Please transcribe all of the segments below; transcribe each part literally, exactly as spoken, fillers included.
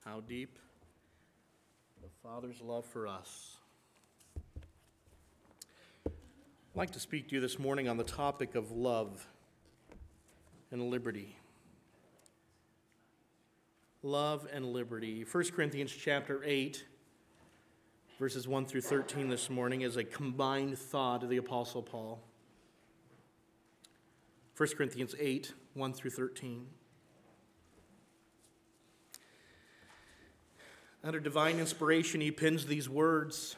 How deep the Father's love for us. I'd like to speak to you this morning on the topic of love and liberty. Love and liberty. First Corinthians chapter eight, verses one through thirteen this morning is a combined thought of the Apostle Paul. First Corinthians eight, one through thirteen. Under divine inspiration, he pens these words.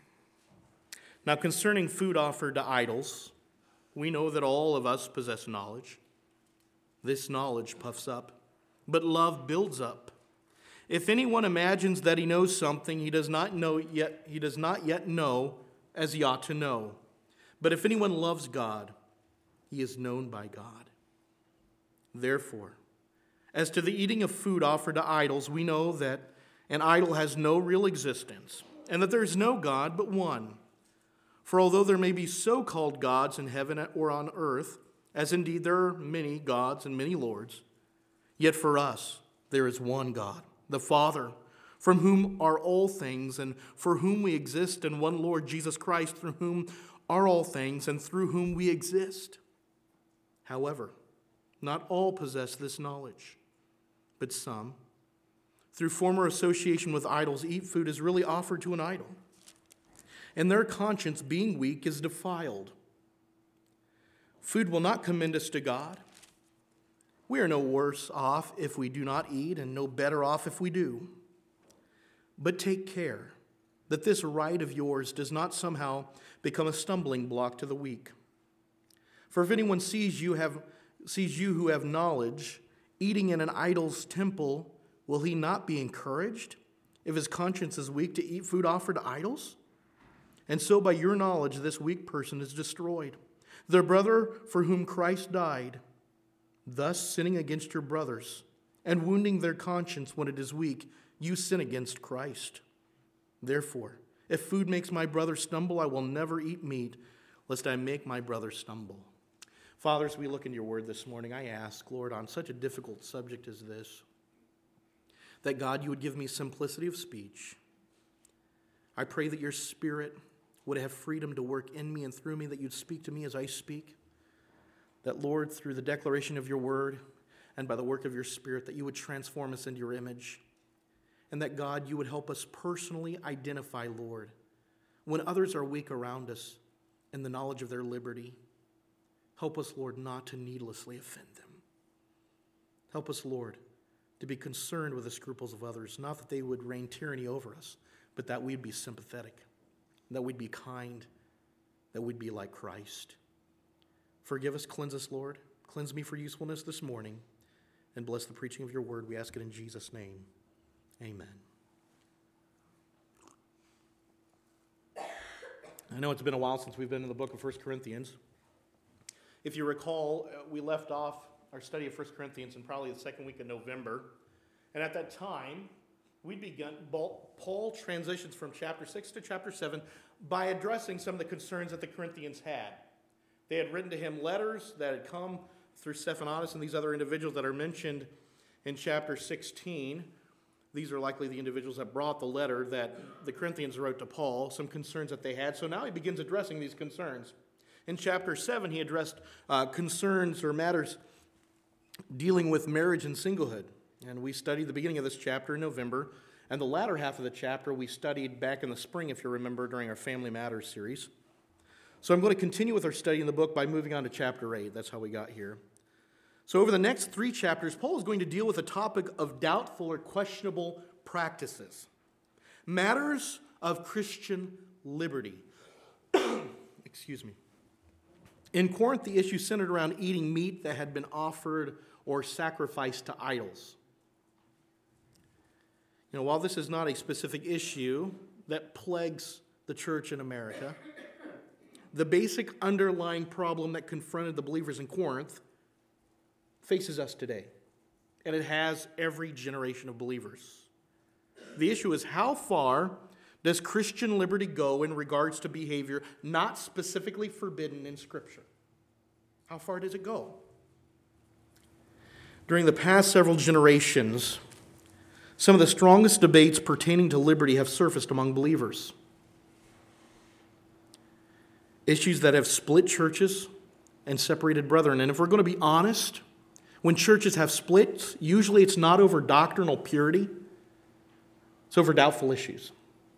Now, concerning food offered to idols, we know that all of us possess knowledge. This knowledge puffs up, but love builds up. If anyone imagines that he knows something, he does not know yet, he does not yet know as he ought to know. But if anyone loves God, he is known by God. Therefore, as to the eating of food offered to idols, we know that an idol has no real existence, and that there is no God but one. For although there may be so-called gods in heaven or on earth, as indeed there are many gods and many lords, yet for us there is one God, the Father, from whom are all things, and for whom we exist, and one Lord, Jesus Christ, through whom are all things, and through whom we exist. However, not all possess this knowledge, but some, through former association with idols, eat food is really offered to an idol, and their conscience, being weak, is defiled. Food will not commend us to God. We are no worse off if we do not eat, and no better off if we do. But take care that this right of yours does not somehow become a stumbling block to the weak. For if anyone sees you have sees you who have knowledge eating in an idol's temple, will he not be encouraged if his conscience is weak to eat food offered to idols? And so by your knowledge, this weak person is destroyed, their brother for whom Christ died, thus sinning against your brothers and wounding their conscience when it is weak, you sin against Christ. Therefore, if food makes my brother stumble, I will never eat meat, lest I make my brother stumble. Father, as we look into your word this morning, I ask, Lord, on such a difficult subject as this, that God, you would give me simplicity of speech. I pray that your Spirit would have freedom to work in me and through me, that you'd speak to me as I speak. That, Lord, through the declaration of your word and by the work of your Spirit, that you would transform us into your image. And that, God, you would help us personally identify, Lord, when others are weak around us in the knowledge of their liberty. Help us, Lord, not to needlessly offend them. Help us, Lord, to be concerned with the scruples of others, not that they would reign tyranny over us, but that we'd be sympathetic, that we'd be kind, that we'd be like Christ. Forgive us, cleanse us, Lord. Cleanse me for usefulness this morning, and bless the preaching of your word. We ask it in Jesus' name. Amen. I know it's been a while since we've been in the book of First Corinthians. If you recall, we left off our study of First Corinthians in probably the second week of November. And at that time, we'd begun, Paul transitions from chapter six to chapter seven by addressing some of the concerns that the Corinthians had. They had written to him letters that had come through Stephanas and these other individuals that are mentioned in chapter sixteen. These are likely the individuals that brought the letter that the Corinthians wrote to Paul, some concerns that they had. So now he begins addressing these concerns. In chapter seven, he addressed uh, concerns or matters dealing with marriage and singlehood. And we studied the beginning of this chapter in November, and the latter half of the chapter we studied back in the spring, if you remember, during our Family Matters series. So I'm going to continue with our study in the book by moving on to chapter eight. That's how we got here. So over the next three chapters, Paul is going to deal with the topic of doubtful or questionable practices, matters of Christian liberty. Excuse me. In Corinth, the issue centered around eating meat that had been offered or sacrificed to idols. You know, while this is not a specific issue that plagues the church in America, the basic underlying problem that confronted the believers in Corinth faces us today, and it has every generation of believers. The issue is, how far does Christian liberty go in regards to behavior not specifically forbidden in Scripture? How far does it go? During the past several generations, Some of the strongest debates pertaining to liberty have surfaced among believers. Issues that have split churches and separated brethren. And if we're going to be honest, when churches have splits, usually it's not over doctrinal purity, it's over doubtful issues.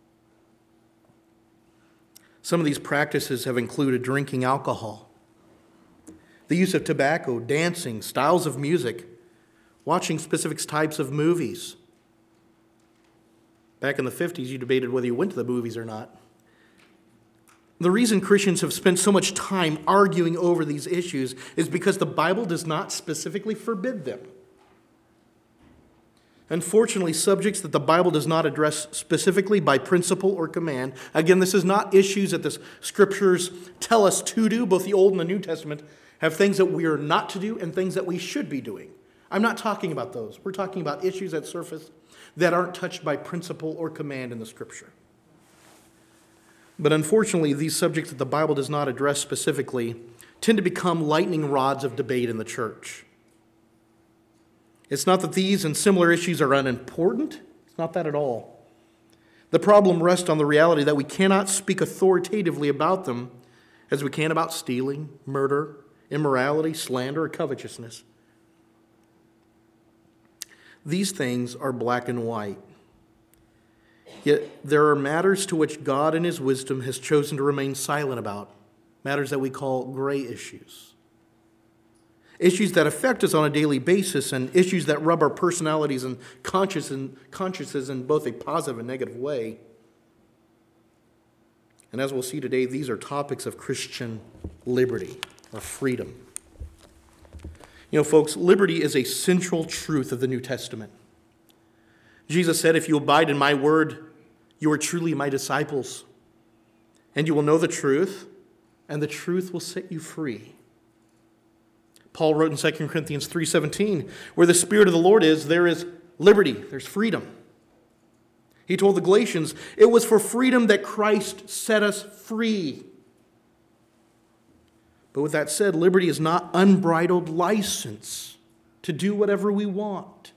Some of these practices have included drinking alcohol, the use of tobacco, dancing, styles of music, watching specific types of movies. Back in the fifties, you debated whether you went to the movies or not. The reason Christians have spent so much time arguing over these issues is because the Bible does not specifically forbid them. Unfortunately, subjects that the Bible does not address specifically by principle or command, again, this is not issues that the Scriptures tell us to do, both the Old and the New Testament have things that we are not to do and things that we should be doing. I'm not talking about those. We're talking about issues that surface that aren't touched by principle or command in the Scripture. But unfortunately, these subjects that the Bible does not address specifically tend to become lightning rods of debate in the church. It's not that these and similar issues are unimportant. It's not that at all. The problem rests on the reality that we cannot speak authoritatively about them as we can about stealing, murder, immorality, slander, or covetousness. These things are black and white. Yet there are matters to which God in His wisdom has chosen to remain silent about, matters that we call gray issues. Issues that affect us on a daily basis and issues that rub our personalities and consciences in both a positive and negative way. And as we'll see today, these are topics of Christian liberty or freedom. You know, folks, liberty is a central truth of the New Testament. Jesus said, if you abide in my word, you are truly my disciples, and you will know the truth, and the truth will set you free. Paul wrote in Second Corinthians three seventeen, where the Spirit of the Lord is, there is liberty, there's freedom. He told the Galatians, it was for freedom that Christ set us free. But with that said, liberty is not unbridled license to do whatever we want.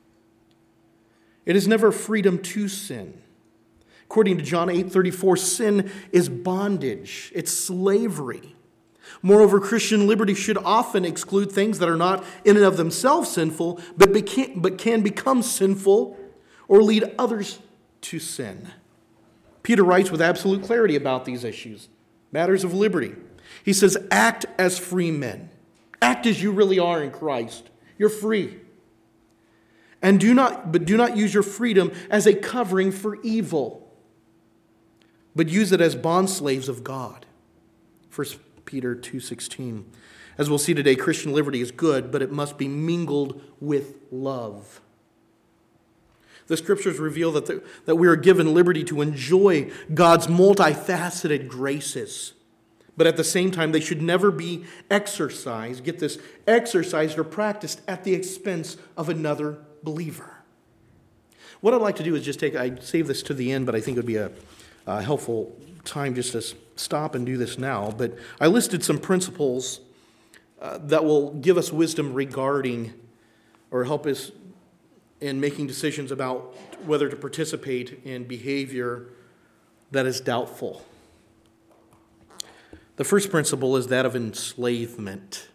It is never freedom to sin. According to John eight thirty-four, sin is bondage. It's slavery. Moreover, Christian liberty should often exclude things that are not in and of themselves sinful, but, beca- but can become sinful or lead others to sin. Peter writes with absolute clarity about these issues, matters of liberty. He says, act as free men. Act as you really are in Christ. You're free. And do not, but do not use your freedom as a covering for evil, but use it as bondslaves of God. First Peter two sixteen. As we'll see today, Christian liberty is good, but it must be mingled with love. The Scriptures reveal that, the, that we are given liberty to enjoy God's multifaceted graces. But at the same time, they should never be exercised, get this, exercised or practiced at the expense of another believer. What I'd like to do is just take, I save this to the end, but I think it would be a, a helpful time just to stop and do this now. But I listed some principles uh, that will give us wisdom regarding or help us in making decisions about whether to participate in behavior that is doubtful. The first principle is that of enslavement.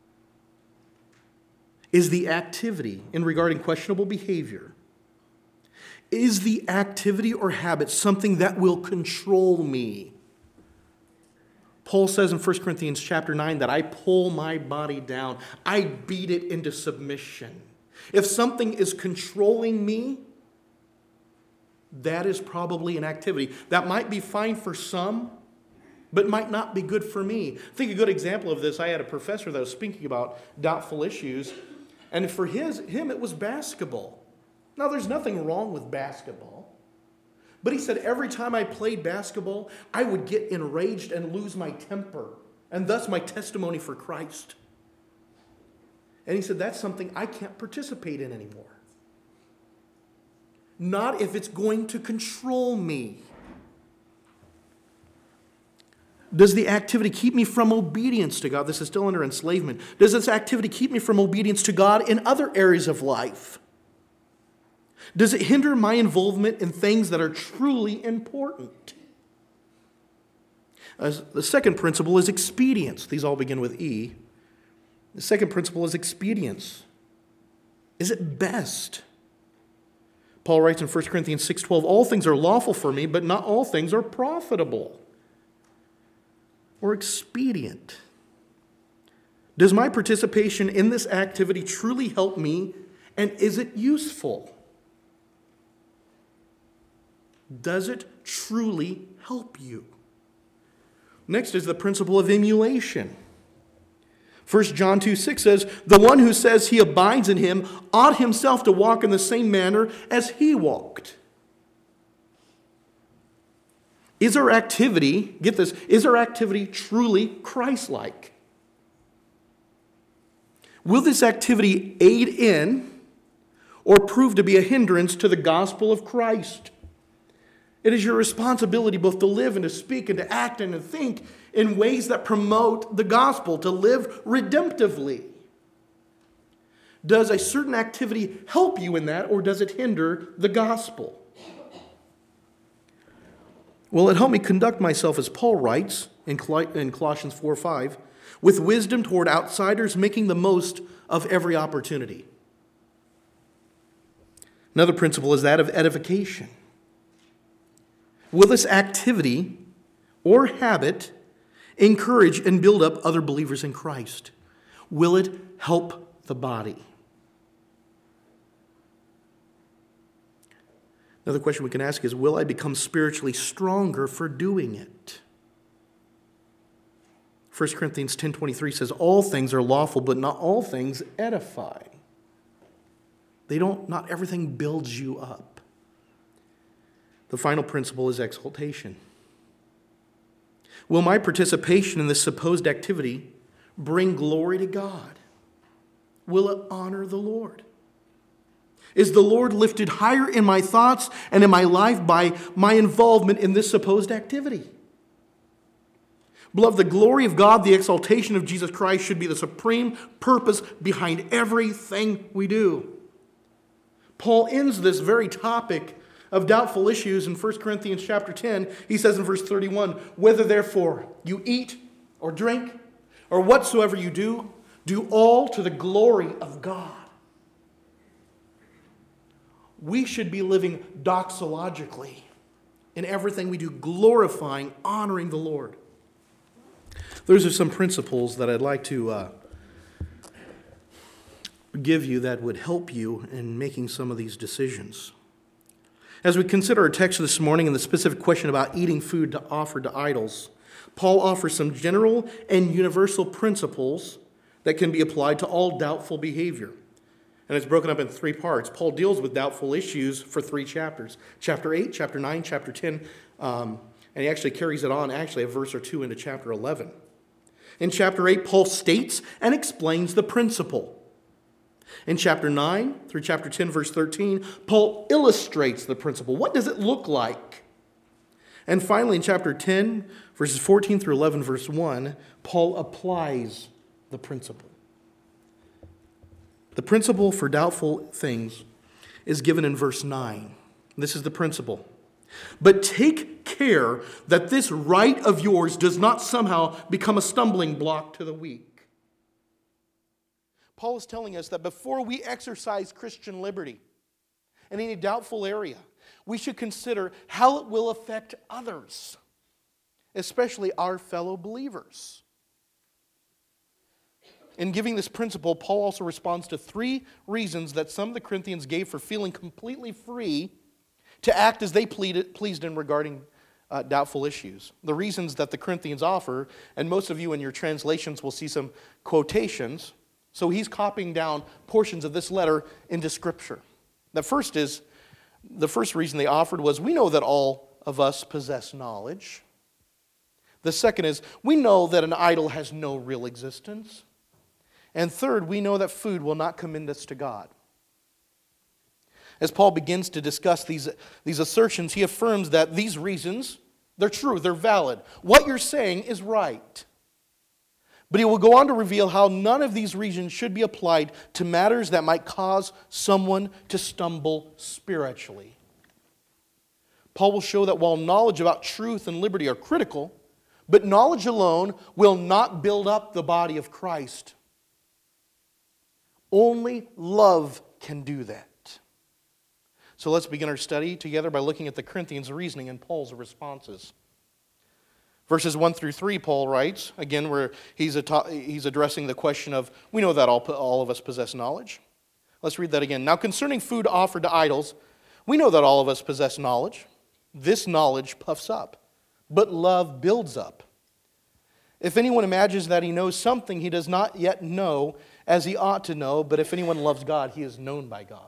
Is the activity in regarding questionable behavior, is the activity or habit something that will control me? Paul says in First Corinthians chapter nine that I pull my body down. I beat it into submission. If something is controlling me, that is probably an activity. That might be fine for some, but might not be good for me. I think a good example of this, I had a professor that was speaking about doubtful issues, and for his him it was basketball. Now, there's nothing wrong with basketball, but he said every time I played basketball, I would get enraged and lose my temper, and thus my testimony for Christ. And he said, that's something I can't participate in anymore. Not if it's going to control me. Does the activity keep me from obedience to God? This is still under enslavement. Does this activity keep me from obedience to God in other areas of life? Does it hinder my involvement in things that are truly important? As the second principle is expedience. These all begin with E. The second principle is expedience. Is it best? Paul writes in First Corinthians six twelve, all things are lawful for me, but not all things are profitable or expedient. Does my participation in this activity truly help me, and is it useful? Does it truly help you? Next is the principle of emulation. First John two six says, the one who says he abides in him ought himself to walk in the same manner as he walked. Is our activity, get this, is our activity truly Christ-like? Will this activity aid in or prove to be a hindrance to the gospel of Christ? It is your responsibility both to live and to speak and to act and to think in ways that promote the gospel, to live redemptively. Does a certain activity help you in that, or does it hinder the gospel? Will it help me conduct myself, as Paul writes in Colossians four five, with wisdom toward outsiders, making the most of every opportunity? Another principle is that of edification. Will this activity or habit encourage and build up other believers in Christ? Will it help the body? Another question we can ask is, will I become spiritually stronger for doing it? First Corinthians ten twenty-three says, all things are lawful, but not all things edify. They don't, not everything builds you up. The final principle is exaltation. Will my participation in this supposed activity bring glory to God? Will it honor the Lord? Is the Lord lifted higher in my thoughts and in my life by my involvement in this supposed activity? Beloved, the glory of God, the exaltation of Jesus Christ should be the supreme purpose behind everything we do. Paul ends this very topic of doubtful issues in First Corinthians chapter ten. He says in verse thirty-one, whether therefore you eat or drink or whatsoever you do, do all to the glory of God. We should be living doxologically in everything we do, glorifying, honoring the Lord. Those are some principles that I'd like to uh, give you that would help you in making some of these decisions. As we consider our text this morning and the specific question about eating food to offer to idols, Paul offers some general and universal principles that can be applied to all doubtful behavior. And it's broken up in three parts. Paul deals with doubtful issues for three chapters. Chapter eight, chapter nine, chapter ten, um, and he actually carries it on actually a verse or two into chapter eleven. In chapter eight, Paul states and explains the principle. In chapter nine through chapter ten, verse thirteen, Paul illustrates the principle. What does it look like? And finally, in chapter ten, verses fourteen through eleven, verse one, Paul applies the principle. The principle for doubtful things is given in verse nine. This is the principle. But take care that this right of yours does not somehow become a stumbling block to the weak. Paul is telling us that before we exercise Christian liberty in any doubtful area, we should consider how it will affect others, especially our fellow believers. In giving this principle, Paul also responds to three reasons that some of the Corinthians gave for feeling completely free to act as they pleaded, pleased in regarding uh, doubtful issues. The reasons that the Corinthians offer, and most of you in your translations will see some quotations. So he's copying down portions of this letter into Scripture. The first is, the first reason they offered was, we know that all of us possess knowledge. The second is, we know that an idol has no real existence. And third, we know that food will not commend us to God. As Paul begins to discuss these, these assertions, he affirms that these reasons, they're true, they're valid. What you're saying is right. But he will go on to reveal how none of these reasons should be applied to matters that might cause someone to stumble spiritually. Paul will show that while knowledge about truth and liberty are critical, but knowledge alone will not build up the body of Christ. Only love can do that. So let's begin our study together by looking at the Corinthians' reasoning and Paul's responses. Verses one through three, Paul writes, again, where he's, he's addressing the question of, we know that all, all of us possess knowledge. Let's read that again. Now concerning food offered to idols, we know that all of us possess knowledge. This knowledge puffs up, but love builds up. If anyone imagines that he knows something, he does not yet know as he ought to know, but if anyone loves God, he is known by God.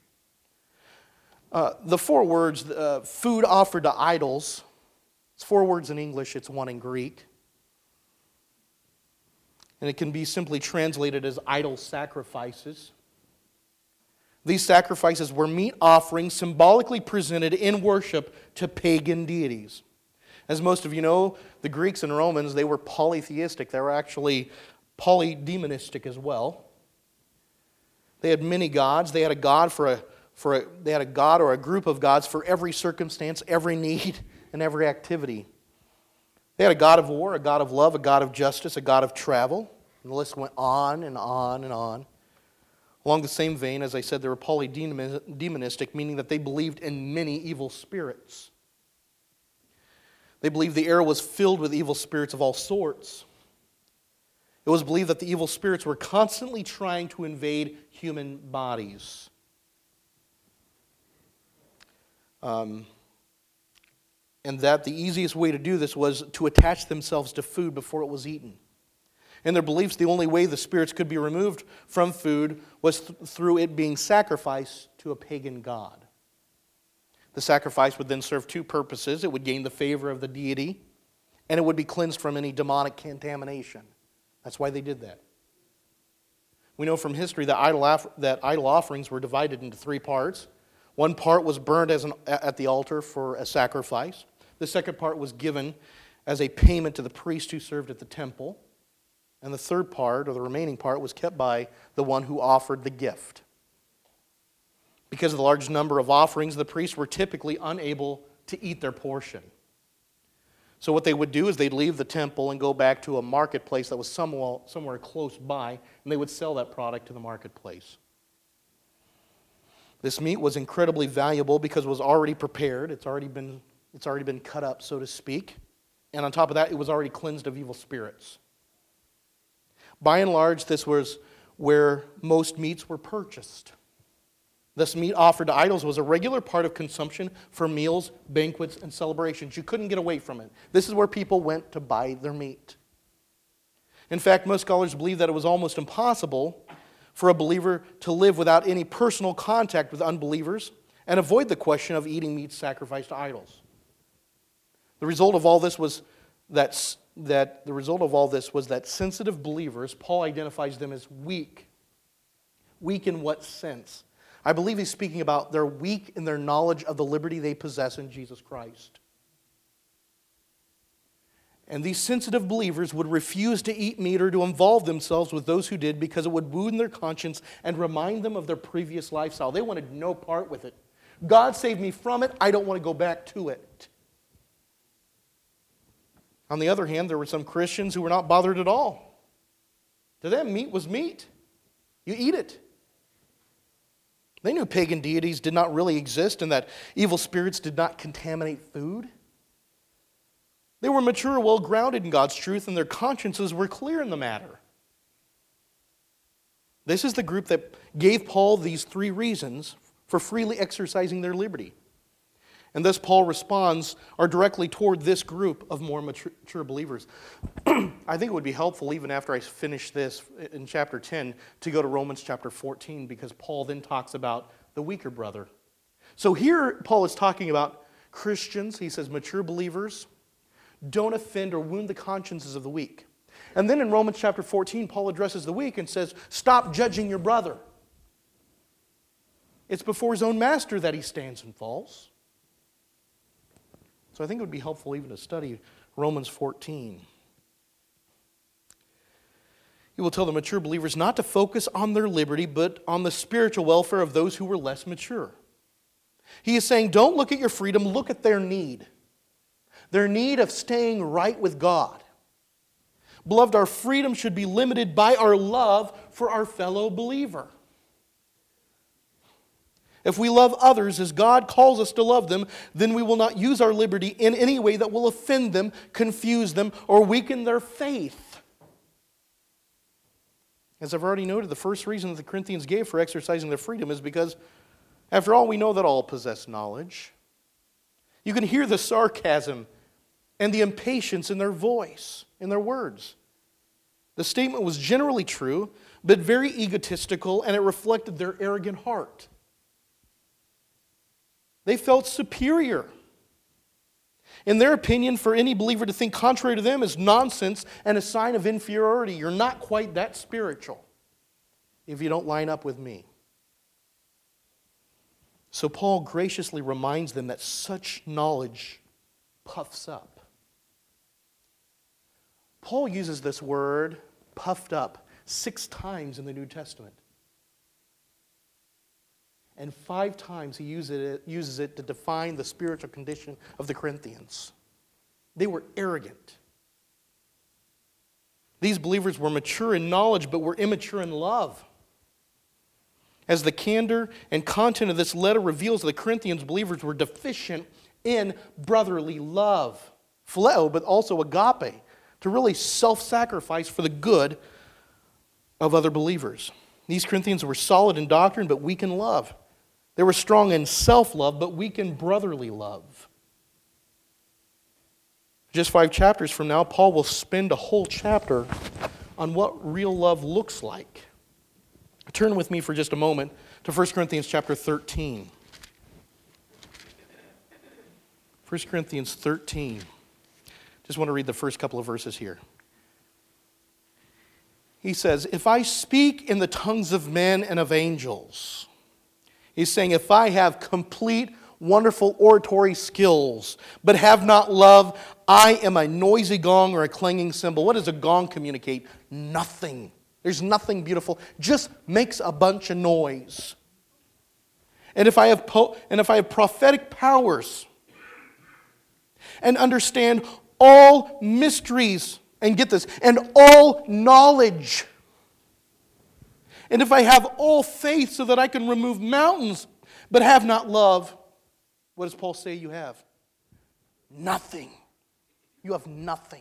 Uh, the four words, uh, food offered to idols, it's four words in English, it's one in Greek. And it can be simply translated as idol sacrifices. These sacrifices were meat offerings symbolically presented in worship to pagan deities. As most of you know, the Greeks and Romans, they were polytheistic. They were actually polydemonistic as well. They had many gods. They had a god for a for a, they had a god or a group of gods for every circumstance, every need, and every activity. They had a god of war, a god of love, a god of justice, a god of travel. And the list went on and on and on. Along the same vein, as I said, they were polydemonistic, meaning that they believed in many evil spirits. They believed the air was filled with evil spirits of all sorts. It was believed that the evil spirits were constantly trying to invade human bodies. Um, and that the easiest way to do this was to attach themselves to food before it was eaten. In their beliefs, the only way the spirits could be removed from food was th- through it being sacrificed to a pagan god. The sacrifice would then serve two purposes. It would gain the favor of the deity, and it would be cleansed from any demonic contamination. That's why they did that. We know from history that idol, off- that idol offerings were divided into three parts. One part was burned as an, at the altar for a sacrifice. The second part was given as a payment to the priest who served at the temple. And the third part, or the remaining part, was kept by the one who offered the gift. Because of the large number of offerings, the priests were typically unable to eat their portion. So what they would do is they'd leave the temple and go back to a marketplace that was somewhere, somewhere close by, and they would sell that product to the marketplace. This meat was incredibly valuable because it was already prepared. It's already been, it's already been cut up, so to speak. And on top of that, it was already cleansed of evil spirits. By and large, this was where most meats were purchased. This meat offered to idols was a regular part of consumption for meals, banquets, and celebrations. You couldn't get away from it. This is where people went to buy their meat. In fact, most scholars believe that it was almost impossible for a believer to live without any personal contact with unbelievers and avoid the question of eating meat sacrificed to idols. The result of all this was that, that the result of all this was that sensitive believers, Paul identifies them as weak. Weak in what sense? I believe he's speaking about they're weak in their knowledge of the liberty they possess in Jesus Christ. And these sensitive believers would refuse to eat meat or to involve themselves with those who did because it would wound their conscience and remind them of their previous lifestyle. They wanted no part with it. God saved me from it. I don't want to go back to it. On the other hand, there were some Christians who were not bothered at all. To them, meat was meat. You eat it. They knew pagan deities did not really exist and that evil spirits did not contaminate food. They were mature, well-grounded in God's truth, and their consciences were clear in the matter. This is the group that gave Paul these three reasons for freely exercising their liberty. And thus Paul responds are directly toward this group of more mature believers. I think it would be helpful, even after I finish this in chapter ten, to go to Romans chapter fourteen, because Paul then talks about the weaker brother. So here Paul is talking about Christians. He says mature believers don't offend or wound the consciences of the weak. And then in Romans chapter fourteen, Paul addresses the weak and says, stop judging your brother. It's before his own master that he stands and falls. So I think it would be helpful even to study Romans fourteen. He will tell the mature believers not to focus on their liberty, but on the spiritual welfare of those who were less mature. He is saying, don't look at your freedom, look at their need. Their need of staying right with God. Beloved, our freedom should be limited by our love for our fellow believer. If we love others as God calls us to love them, then we will not use our liberty in any way that will offend them, confuse them, or weaken their faith. As I've already noted, the first reason that the Corinthians gave for exercising their freedom is because, after all, we know that all possess knowledge. You can hear the sarcasm and the impatience in their voice, in their words. The statement was generally true, but very egotistical, and it reflected their arrogant heart. They felt superior. In their opinion, for any believer to think contrary to them is nonsense and a sign of inferiority. You're not quite that spiritual if you don't line up with me. So Paul graciously reminds them that such knowledge puffs up. Paul uses this word, puffed up, six times in the New Testament. And five times he uses it, uses it to define the spiritual condition of the Corinthians. They were arrogant. These believers were mature in knowledge, but were immature in love. As the candor and content of this letter reveals, the Corinthians believers were deficient in brotherly love. Phileo, but also agape, to really self-sacrifice for the good of other believers. These Corinthians were solid in doctrine, but weak in love. They were strong in self-love, but weak in brotherly love. Just five chapters from now, Paul will spend a whole chapter on what real love looks like. Turn with me for just a moment to First Corinthians chapter thirteen. First Corinthians thirteen. Just want to read the first couple of verses here. He says, if I speak in the tongues of men and of angels... He's saying, if I have complete, wonderful oratory skills, but have not love, I am a noisy gong or a clanging cymbal. What does a gong communicate? Nothing. There's nothing beautiful. Just makes a bunch of noise. And if I have po- and if I have prophetic powers and understand all mysteries, and get this, and all knowledge, and if I have all faith so that I can remove mountains, but have not love, what does Paul say you have? Nothing. You have nothing.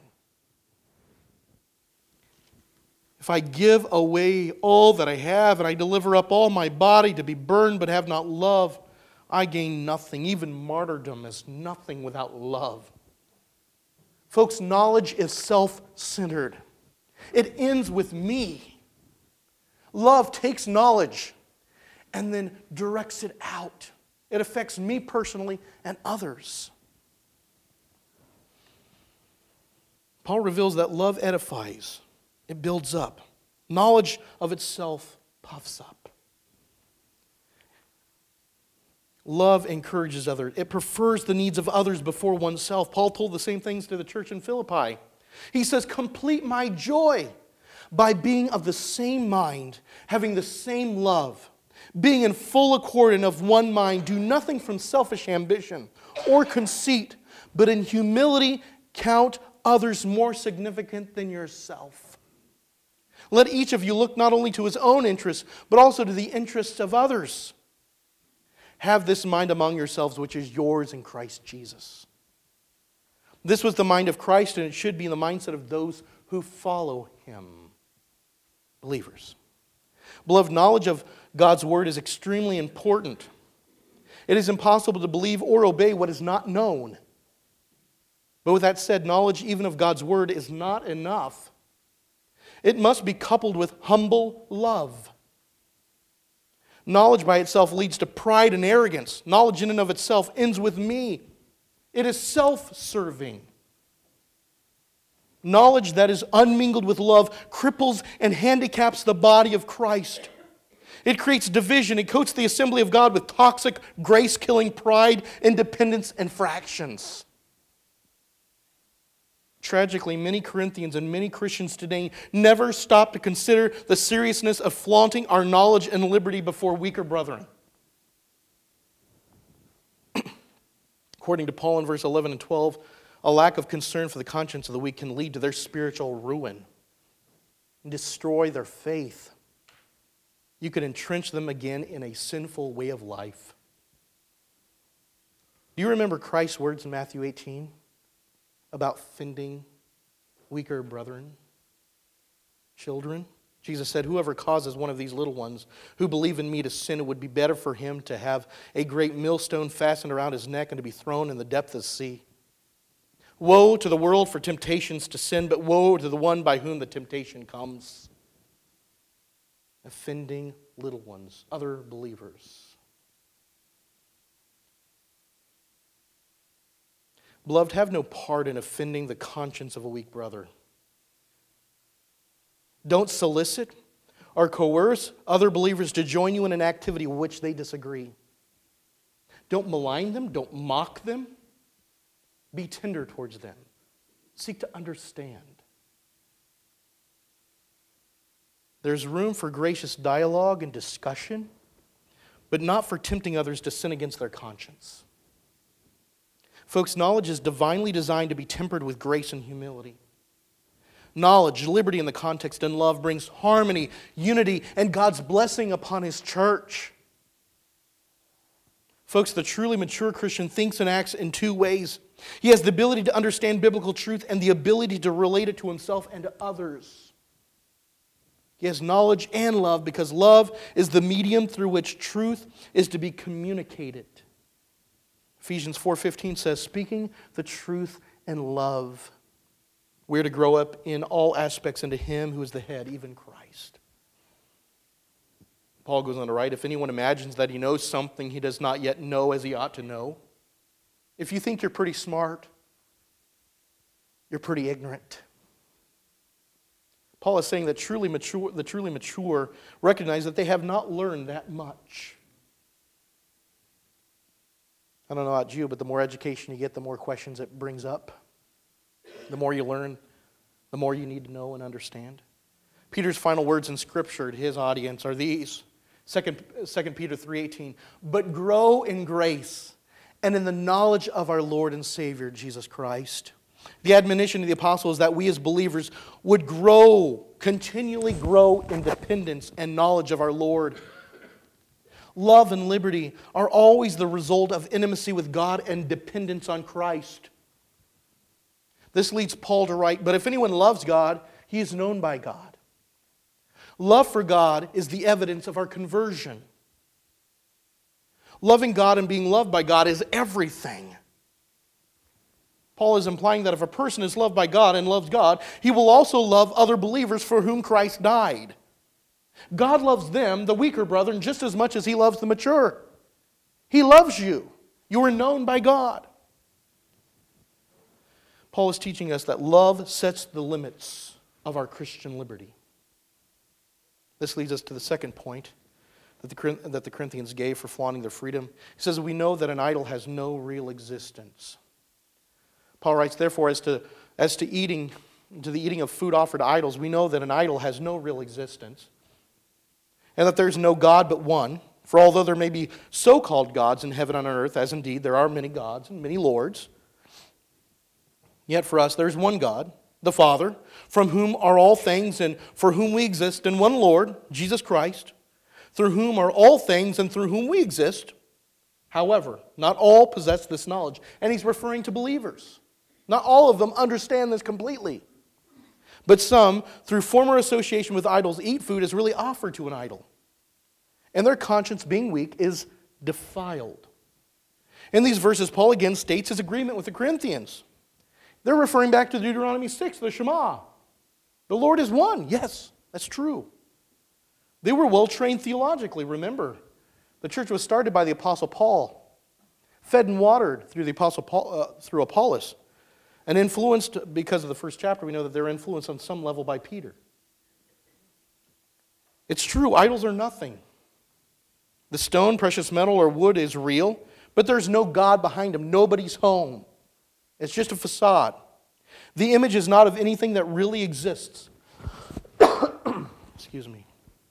If I give away all that I have, and I deliver up all my body to be burned, but have not love, I gain nothing. Even martyrdom is nothing without love. Folks, knowledge is self-centered. It ends with me. Love takes knowledge and then directs it out. It affects me personally and others. Paul reveals that love edifies. It builds up. Knowledge of itself puffs up. Love encourages others. It prefers the needs of others before oneself. Paul told the same things to the church in Philippi. He says, complete my joy by being of the same mind, having the same love, being in full accord and of one mind. Do nothing from selfish ambition or conceit, but in humility count others more significant than yourself. Let each of you look not only to his own interests, but also to the interests of others. Have this mind among yourselves, which is yours in Christ Jesus. This was the mind of Christ, and it should be the mindset of those who follow him. Believers. Beloved, knowledge of God's word is extremely important. It is impossible to believe or obey what is not known. But with that said, knowledge even of God's word is not enough. It must be coupled with humble love. Knowledge by itself leads to pride and arrogance. Knowledge in and of itself ends with me. It is self-serving. Knowledge that is unmingled with love cripples and handicaps the body of Christ. It creates division. It coats the assembly of God with toxic, grace-killing pride, independence, and fractions. Tragically, many Corinthians and many Christians today never stop to consider the seriousness of flaunting our knowledge and liberty before weaker brethren. According to Paul in verse eleven and twelve, a lack of concern for the conscience of the weak can lead to their spiritual ruin and destroy their faith. You can entrench them again in a sinful way of life. Do you remember Christ's words in Matthew eighteen about fending weaker brethren, children? Jesus said, "Whoever causes one of these little ones who believe in me to sin, it would be better for him to have a great millstone fastened around his neck and to be thrown in the depth of the sea. Woe to the world for temptations to sin, but woe to the one by whom the temptation comes." Offending little ones, other believers. Beloved, have no part in offending the conscience of a weak brother. Don't solicit or coerce other believers to join you in an activity with which they disagree. Don't malign them. Don't mock them. Be tender towards them. Seek to understand. There's room for gracious dialogue and discussion, but not for tempting others to sin against their conscience. Folks, knowledge is divinely designed to be tempered with grace and humility. Knowledge, liberty in the context, and love brings harmony, unity, and God's blessing upon His church. Folks, the truly mature Christian thinks and acts in two ways. He has the ability to understand biblical truth and the ability to relate it to himself and to others. He has knowledge and love because love is the medium through which truth is to be communicated. Ephesians four fifteen says, speaking the truth in love, we're to grow up in all aspects into Him who is the head, even Christ. Paul goes on to write, if anyone imagines that he knows something he does not yet know as he ought to know, if you think you're pretty smart, you're pretty ignorant. Paul is saying that truly mature, the truly mature recognize that they have not learned that much. I don't know about you, but the more education you get, the more questions it brings up. The more you learn, the more you need to know and understand. Peter's final words in Scripture to his audience are these. Second Peter three eighteen, but grow in grace and in the knowledge of our Lord and Savior, Jesus Christ. The admonition of the apostle is that we as believers would grow, continually grow in dependence and knowledge of our Lord. Love and liberty are always the result of intimacy with God and dependence on Christ. This leads Paul to write, but if anyone loves God, he is known by God. Love for God is the evidence of our conversion. Loving God and being loved by God is everything. Paul is implying that if a person is loved by God and loves God, he will also love other believers for whom Christ died. God loves them, the weaker brethren, just as much as He loves the mature. He loves you. You are known by God. Paul is teaching us that love sets the limits of our Christian liberty. This leads us to the second point that the, that the Corinthians gave for flaunting their freedom. He says, we know that an idol has no real existence. Paul writes, therefore, as to, as to eating, to the eating of food offered to idols, we know that an idol has no real existence, and that there is no God but one. For although there may be so-called gods in heaven and on earth, as indeed there are many gods and many lords, yet for us there is one God, the Father, from whom are all things and for whom we exist, and one Lord, Jesus Christ, through whom are all things and through whom we exist. However, not all possess this knowledge. And he's referring to believers. Not all of them understand this completely. But some, through former association with idols, eat food as really offered to an idol. And their conscience, being weak, is defiled. In these verses, Paul again states his agreement with the Corinthians. They're referring back to Deuteronomy six, the Shema. The Lord is one. Yes, that's true. They were well trained theologically, remember. The church was started by the Apostle Paul, fed and watered through the Apostle Paul, uh, through Apollos, and influenced, because of the first chapter, we know that they're influenced on some level by Peter. It's true, idols are nothing. The stone, precious metal, or wood is real, but there's no God behind them. Nobody's home. It's just a facade. The image is not of anything that really exists. Excuse me.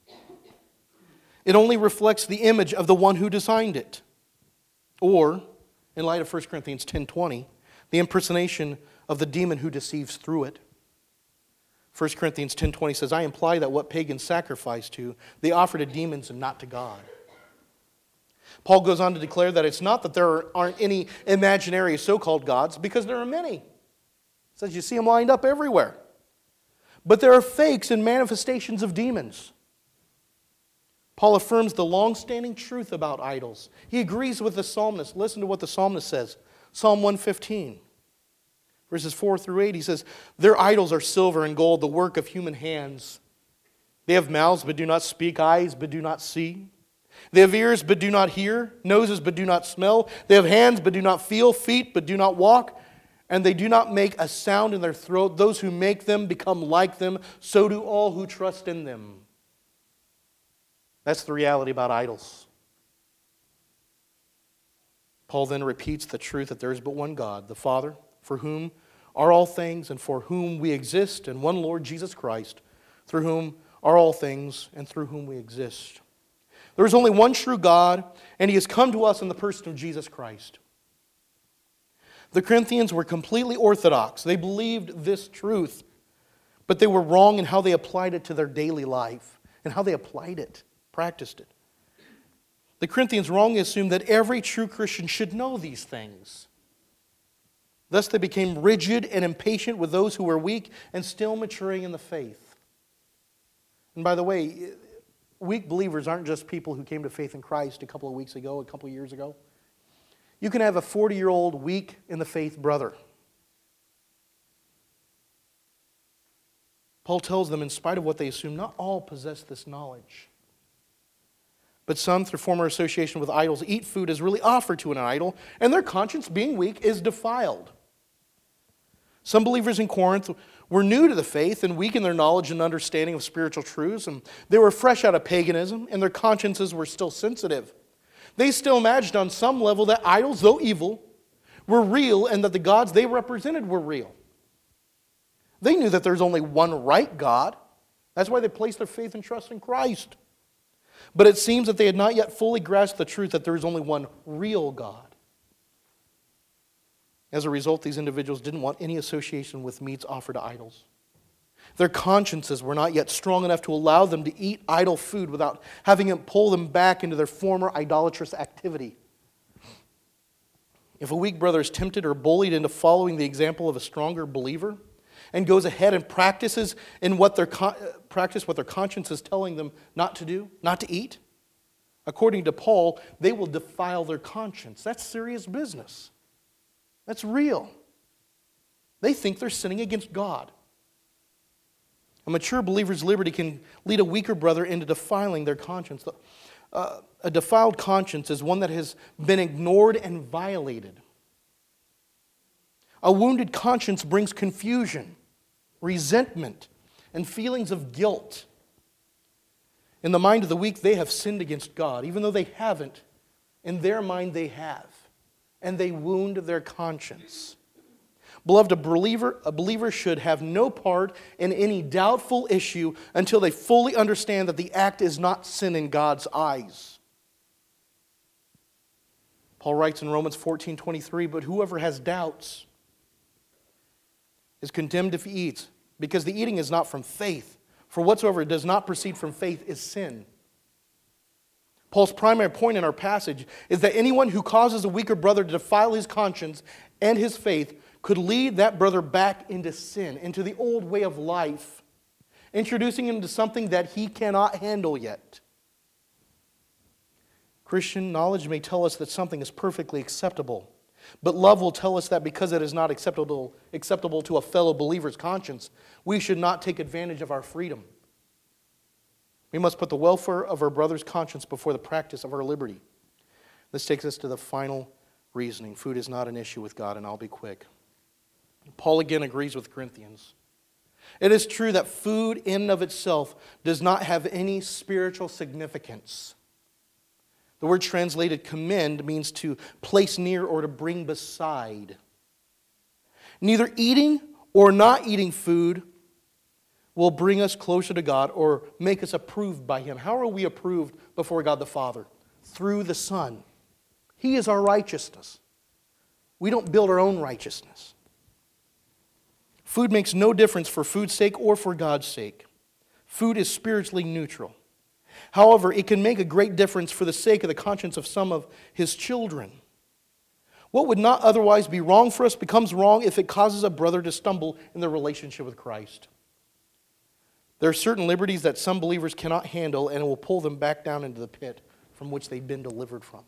It only reflects the image of the one who designed it. Or, in light of First Corinthians ten twenty, the impersonation of the demon who deceives through it. First Corinthians ten twenty says, I imply that what pagans sacrifice to, they offer to demons and not to God. Paul goes on to declare that it's not that there aren't any imaginary so-called gods, because there are many. He says you see them lined up everywhere. But there are fakes and manifestations of demons. Paul affirms the long-standing truth about idols. He agrees with the psalmist. Listen to what the psalmist says. Psalm one fifteen, verses four through eight. He says, their idols are silver and gold, the work of human hands. They have mouths but do not speak, eyes but do not see. They have ears but do not hear, noses but do not smell. They have hands but do not feel, feet but do not walk. And they do not make a sound in their throat. Those who make them become like them. So do all who trust in them. That's the reality about idols. Paul then repeats the truth that there is but one God, the Father, for whom are all things and for whom we exist, and one Lord Jesus Christ, through whom are all things and through whom we exist. There is only one true God, and He has come to us in the person of Jesus Christ. The Corinthians were completely orthodox. They believed this truth, but they were wrong in how they applied it to their daily life and how they applied it, practiced it. The Corinthians wrongly assumed that every true Christian should know these things. Thus they became rigid and impatient with those who were weak and still maturing in the faith. And by the way, weak believers aren't just people who came to faith in Christ a couple of weeks ago, a couple of years ago. You can have a forty-year-old weak in the faith brother. Paul tells them, in spite of what they assume, not all possess this knowledge. But some, through former association with idols, eat food as really offered to an idol, and their conscience, being weak, is defiled. Some believers in Corinth were new to the faith and weak in their knowledge and understanding of spiritual truths, and they were fresh out of paganism, and their consciences were still sensitive. They still imagined on some level that idols, though evil, were real and that the gods they represented were real. They knew that there's only one right God. That's why they placed their faith and trust in Christ. But it seems that they had not yet fully grasped the truth that there is only one real God. As a result, these individuals didn't want any association with meats offered to idols. Their consciences were not yet strong enough to allow them to eat idol food without having it pull them back into their former idolatrous activity. If a weak brother is tempted or bullied into following the example of a stronger believer and goes ahead and practices in what their con- practice what their conscience is telling them not to do, not to eat, according to Paul, they will defile their conscience. That's serious business. That's real. They think they're sinning against God. A mature believer's liberty can lead a weaker brother into defiling their conscience. Uh, a defiled conscience is one that has been ignored and violated. A wounded conscience brings confusion, resentment, and feelings of guilt. In the mind of the weak, they have sinned against God. Even though they haven't, in their mind they have. And they wound their conscience. Beloved, a believer, a believer should have no part in any doubtful issue until they fully understand that the act is not sin in God's eyes. Paul writes in Romans fourteen twenty-three, but whoever has doubts is condemned if he eats, because the eating is not from faith. For whatsoever does not proceed from faith is sin. Paul's primary point in our passage is that anyone who causes a weaker brother to defile his conscience and his faith could lead that brother back into sin, into the old way of life, introducing him to something that he cannot handle yet. Christian knowledge may tell us that something is perfectly acceptable, but love will tell us that because it is not acceptable, acceptable to a fellow believer's conscience, we should not take advantage of our freedom. We must put the welfare of our brother's conscience before the practice of our liberty. This takes us to the final reasoning. Food is not an issue with God, and I'll be quick. Paul again agrees with Corinthians. It is true that food in and of itself does not have any spiritual significance. The word translated commend means to place near or to bring beside. Neither eating or not eating food will bring us closer to God or make us approved by Him. How are we approved before God the Father? Through the Son. He is our righteousness. We don't build our own righteousness. Food makes no difference for food's sake or for God's sake. Food is spiritually neutral. However, it can make a great difference for the sake of the conscience of some of His children. What would not otherwise be wrong for us becomes wrong if it causes a brother to stumble in their relationship with Christ. There are certain liberties that some believers cannot handle, and it will pull them back down into the pit from which they've been delivered from.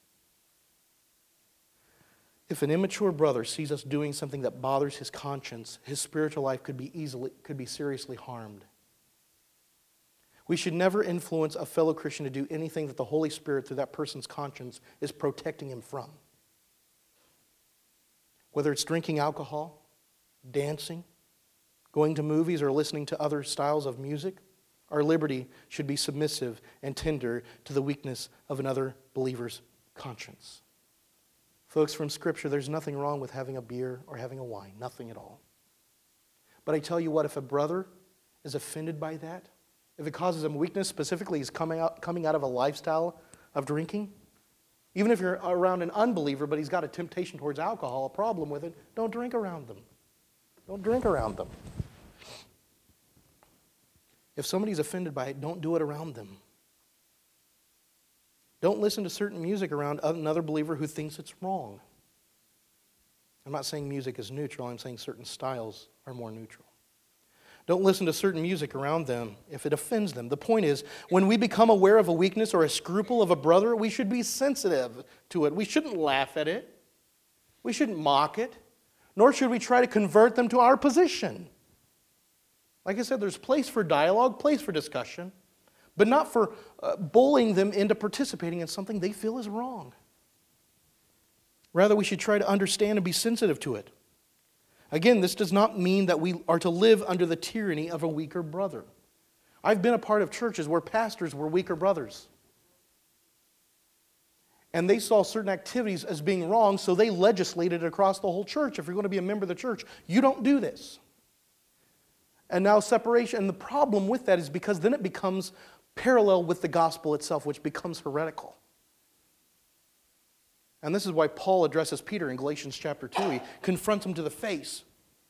If an immature brother sees us doing something that bothers his conscience, his spiritual life could be easily could be seriously harmed. We should never influence a fellow Christian to do anything that the Holy Spirit, through that person's conscience, is protecting him from. Whether it's drinking alcohol, dancing, going to movies, or listening to other styles of music, our liberty should be submissive and tender to the weakness of another believer's conscience. Folks, from Scripture, there's nothing wrong with having a beer or having a wine. Nothing at all. But I tell you what, if a brother is offended by that, if it causes him weakness, specifically he's coming out, coming out of a lifestyle of drinking, even if you're around an unbeliever, but he's got a temptation towards alcohol, a problem with it, don't drink around them. Don't drink around them. If somebody's offended by it, don't do it around them. Don't listen to certain music around another believer who thinks it's wrong. I'm not saying music is neutral. I'm saying certain styles are more neutral. Don't listen to certain music around them if it offends them. The point is, when we become aware of a weakness or a scruple of a brother, we should be sensitive to it. We shouldn't laugh at it. We shouldn't mock it. Nor should we try to convert them to our position. Like I said, there's place for dialogue, place for discussion, but not for uh, bullying them into participating in something they feel is wrong. Rather, we should try to understand and be sensitive to it. Again, this does not mean that we are to live under the tyranny of a weaker brother. I've been a part of churches where pastors were weaker brothers. And they saw certain activities as being wrong, so they legislated across the whole church. If you're going to be a member of the church, you don't do this. And now separation, and the problem with that is because then it becomes parallel with the gospel itself, which becomes heretical. And this is why Paul addresses Peter in Galatians chapter two. He confronts him to the face.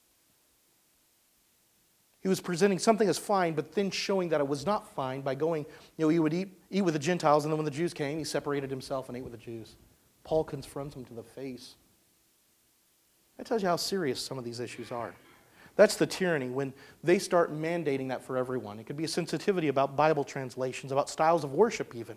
He was presenting something as fine, but then showing that it was not fine by going, you know, he would eat, eat with the Gentiles, and then when the Jews came, he separated himself and ate with the Jews. Paul confronts him to the face. That tells you how serious some of these issues are. That's the tyranny when they start mandating that for everyone. It could be a sensitivity about Bible translations, about styles of worship even.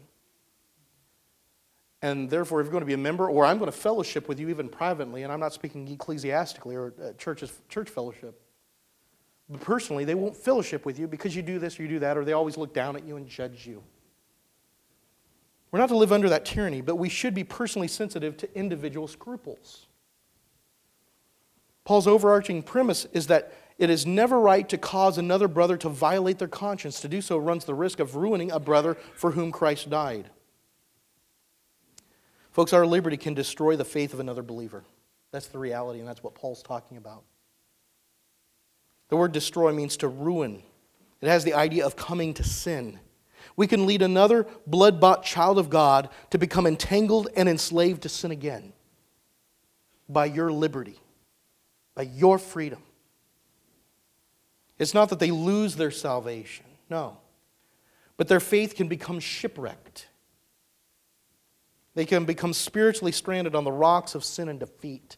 And therefore, if you're going to be a member, or I'm going to fellowship with you even privately, and I'm not speaking ecclesiastically or uh, church's, church fellowship, but personally, they won't fellowship with you because you do this or you do that, or they always look down at you and judge you. We're not to live under that tyranny, but we should be personally sensitive to individual scruples. Paul's overarching premise is that it is never right to cause another brother to violate their conscience. To do so runs the risk of ruining a brother for whom Christ died. Folks, our liberty can destroy the faith of another believer. That's the reality, and that's what Paul's talking about. The word destroy means to ruin. It has the idea of coming to sin. We can lead another blood-bought child of God to become entangled and enslaved to sin again by your liberty, by your freedom. It's not that they lose their salvation, no. But their faith can become shipwrecked. They can become spiritually stranded on the rocks of sin and defeat.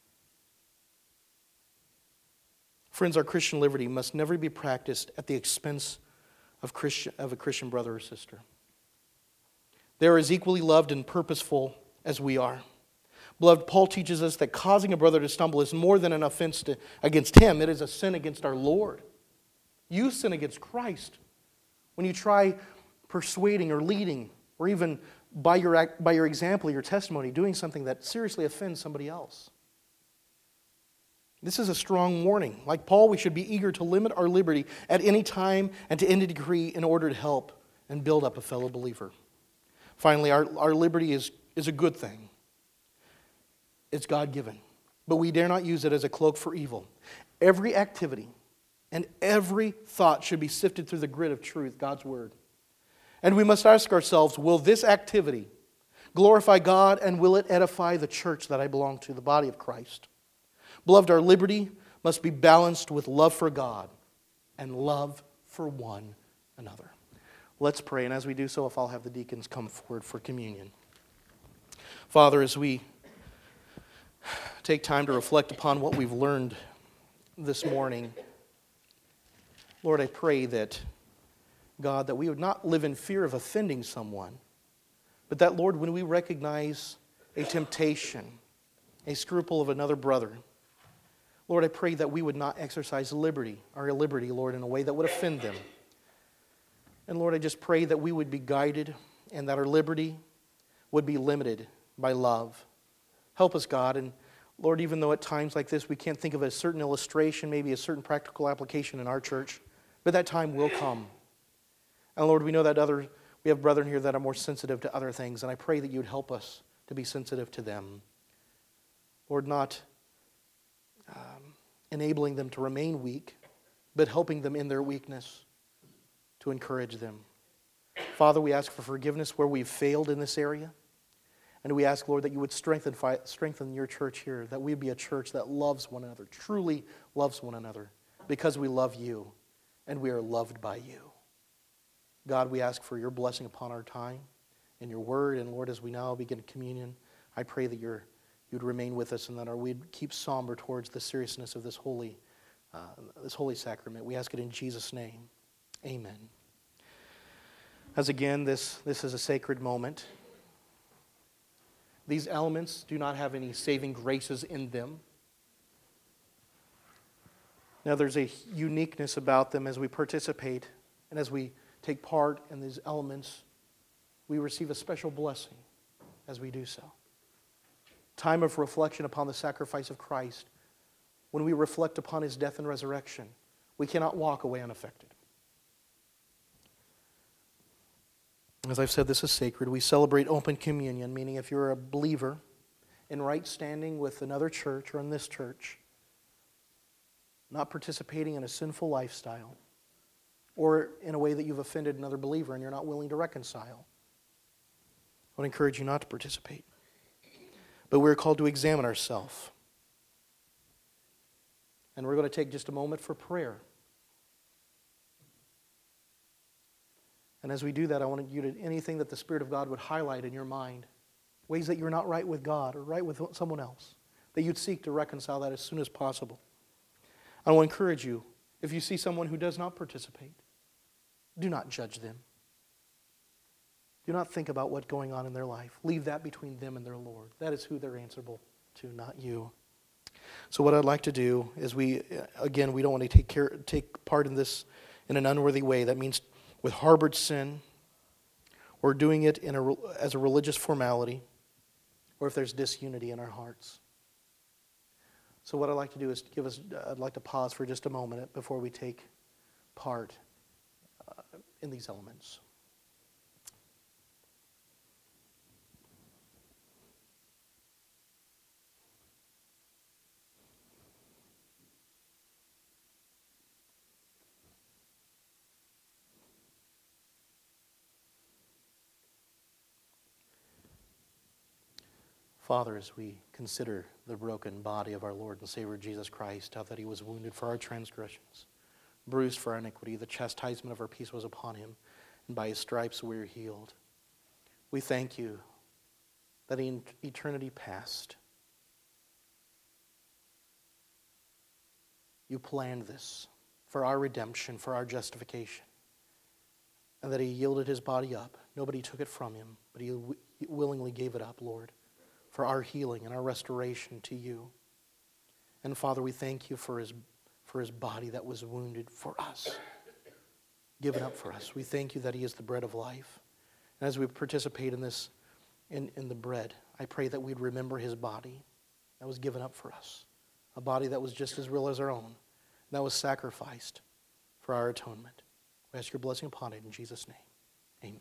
Friends, our Christian liberty must never be practiced at the expense of, Christian, of a Christian brother or sister. They are as equally loved and purposeful as we are. Beloved, Paul teaches us that causing a brother to stumble is more than an offense to, against him. It is a sin against our Lord. You sin against Christ when you try persuading or leading or even by your, act, by your example, your testimony, doing something that seriously offends somebody else. This is a strong warning. Like Paul, we should be eager to limit our liberty at any time and to any degree in order to help and build up a fellow believer. Finally, our, our liberty is, is a good thing. It's God-given. but we dare not use it as a cloak for evil. Every activity and every thought should be sifted through the grit of truth, God's Word. And we must ask ourselves, will this activity glorify God, and will it edify the church that I belong to, the body of Christ? Beloved, our liberty must be balanced with love for God and love for one another. Let's pray, and as we do so, if I'll have the deacons come forward for communion. Father, as we take time to reflect upon what we've learned this morning, Lord, I pray that, God, that we would not live in fear of offending someone, but that, Lord, when we recognize a temptation, a scruple of another brother, Lord, I pray that we would not exercise liberty, our liberty, Lord, in a way that would offend them. And Lord, I just pray that we would be guided and that our liberty would be limited by love. Help us, God. And Lord, even though at times like this we can't think of a certain illustration, maybe a certain practical application in our church, but that time will come. And Lord, we know that other, we have brethren here that are more sensitive to other things, and I pray that you would help us to be sensitive to them. Lord, not um, enabling them to remain weak, but helping them in their weakness to encourage them. Father, we ask for forgiveness where we've failed in this area. And we ask, Lord, that you would strengthen, strengthen your church here, that we be a church that loves one another, truly loves one another, because we love you and we are loved by you. God, we ask for your blessing upon our time and your word. And Lord, as we now begin communion, I pray that you're, you'd remain with us and that our, we'd keep somber towards the seriousness of this holy, uh, this holy sacrament. We ask it in Jesus' name. Amen. As again, this, this is a sacred moment. These elements do not have any saving graces in them. Now, there's a uniqueness about them as we participate and as we take part in these elements. We receive a special blessing as we do so. Time of reflection upon the sacrifice of Christ. When we reflect upon his death and resurrection, we cannot walk away unaffected. As I've said, this is sacred. We celebrate open communion, meaning if you're a believer in right standing with another church or in this church, not participating in a sinful lifestyle, or in a way that you've offended another believer and you're not willing to reconcile, I would encourage you not to participate. But we're called to examine ourselves. And we're going to take just a moment for prayer. And as we do that, I want you to, anything that the Spirit of God would highlight in your mind, ways that you're not right with God or right with someone else, that you'd seek to reconcile that as soon as possible. I want to encourage you, if you see someone who does not participate, do not judge them. Do not think about what's going on in their life. Leave that between them and their Lord. That is who they're answerable to, not you. So what I'd like to do is we, again, we don't want to take care, take part in this in an unworthy way. That means with harbored sin, or doing it in a, as a religious formality, or if there's disunity in our hearts. So what I'd like to do is give us, I'd like to pause for just a moment before we take part uh, in these elements. Father, as we consider the broken body of our Lord and Savior Jesus Christ, how that he was wounded for our transgressions, bruised for our iniquity, the chastisement of our peace was upon him, and by his stripes we are healed. We thank you that in eternity past, you planned this for our redemption, for our justification, and that he yielded his body up. Nobody took it from him, but he willingly gave it up, Lord, for our healing and our restoration to you. And Father, we thank you for his, for his body that was wounded for us, given up for us. We thank you that he is the bread of life. And as we participate in this, in, in the bread, I pray that we'd remember his body that was given up for us, a body that was just as real as our own, that was sacrificed for our atonement. We ask your blessing upon it in Jesus' name. Amen.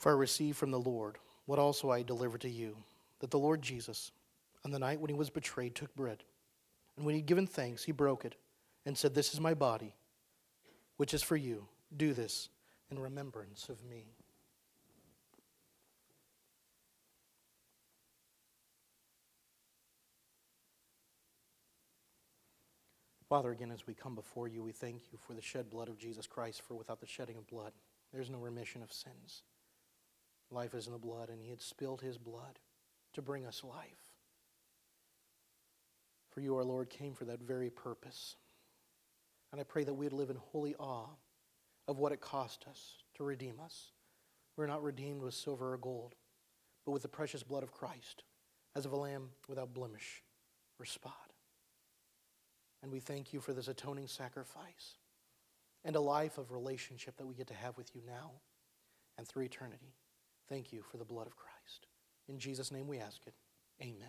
For I received from the Lord what also I delivered to you, that the Lord Jesus, on the night when he was betrayed, took bread. And when he had given thanks, he broke it and said, "This is my body, which is for you. Do this in remembrance of me." Father, again, as we come before you, we thank you for the shed blood of Jesus Christ, for without the shedding of blood, there's no remission of sins. Life is in the blood, and he had spilled his blood to bring us life. For you, our Lord, came for that very purpose. And I pray that we would live in holy awe of what it cost us to redeem us. We're not redeemed with silver or gold, but with the precious blood of Christ, as of a lamb without blemish or spot. And we thank you for this atoning sacrifice and a life of relationship that we get to have with you now and through eternity. Thank you for the blood of Christ. In Jesus' name we ask it. Amen.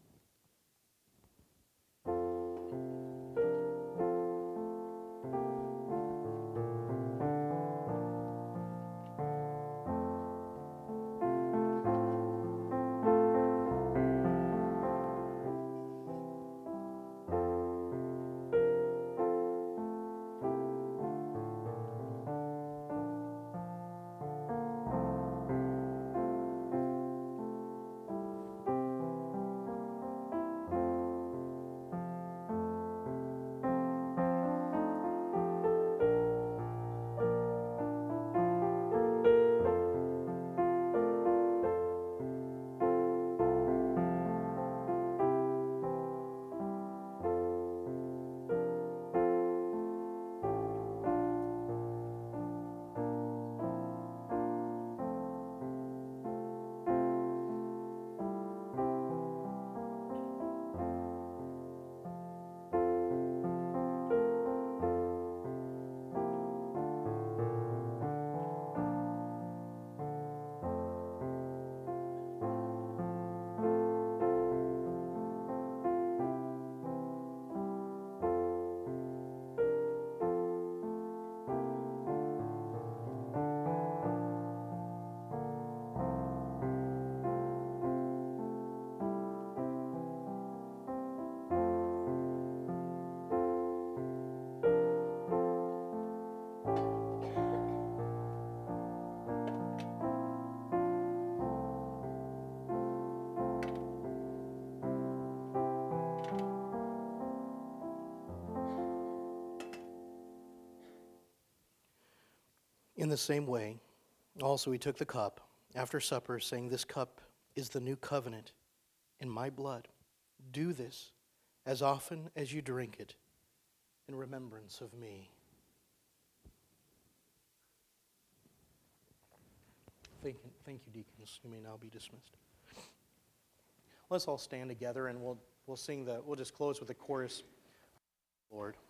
In the same way, also he took the cup after supper, saying, "This cup is the new covenant in my blood. Do this as often as you drink it in remembrance of me." Thank you, thank you, deacons. You may now be dismissed. Let's all stand together, and we'll we'll sing the. We'll just close with the chorus, Lord.